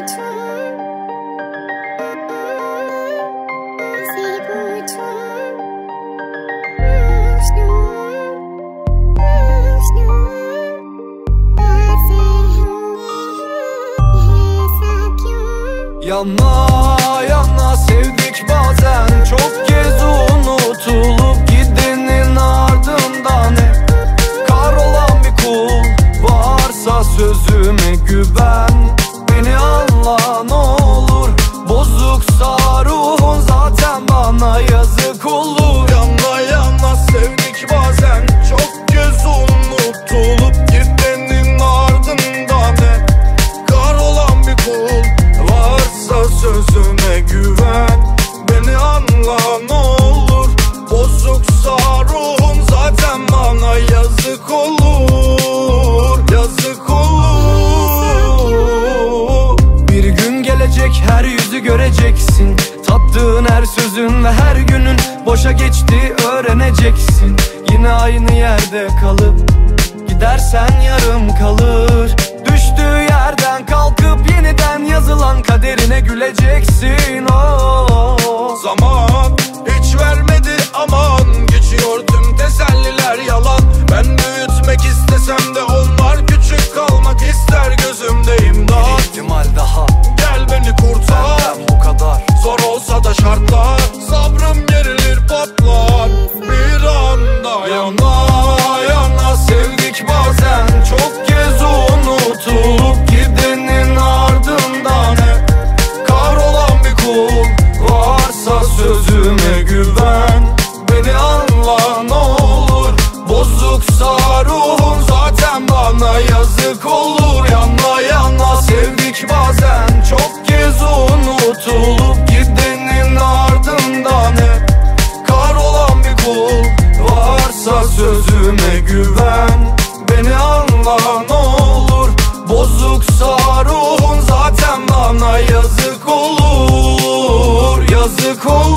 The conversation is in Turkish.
Yana yana sevdik bazen, çok kez unutulup gidenin ardından hep kahrolan bir kul. Varsa sözüme güven, beni anla ne olur. Bozuksa ruhun zaten bana yazık olur. Yana yana sevdik bazen, çok kez unutulup gidenin ardından hep kahrolan bir kul. Varsa sözüme güven, beni anla ne olur. Bozuksa ruhun zaten bana yazık olur. Yazık olur. Bir gün gelecek, her yüzü göreceksin. Tattığın her sözün ve her günün boşa geçti öğreneceksin. Yine aynı yerde kalıp gidersen yarım kalır. Düştüğü yerden kalkıp yeniden yazılan kaderine güleceksin. Zaman hiç vermedi aman, geçiyor tüm teselliler yalan. Ben büyütmek istesem de onlar küçük kalmak ister, gözümde imdat. Bir ihtimal daha, gel beni kurtar. benden bu kadar. Zor olsa da şartlar, sabrım gerilir patlar bir anda. Yana yana sevdik bazen, çok kez unutulup gidenin ardından hep kahrolan bir kul. Varsa sözüme güven, beni anla ne olur. Bozuksa ruhun zaten bana yazık olur. Yana yana sevdik bazen, çok kez unutulup gidenin ardından hep kahrolan bir kul. Varsa sözüme güven, beni anla ne olur. Bozuksa ruhun zaten bana yazık olur. Yazık olur.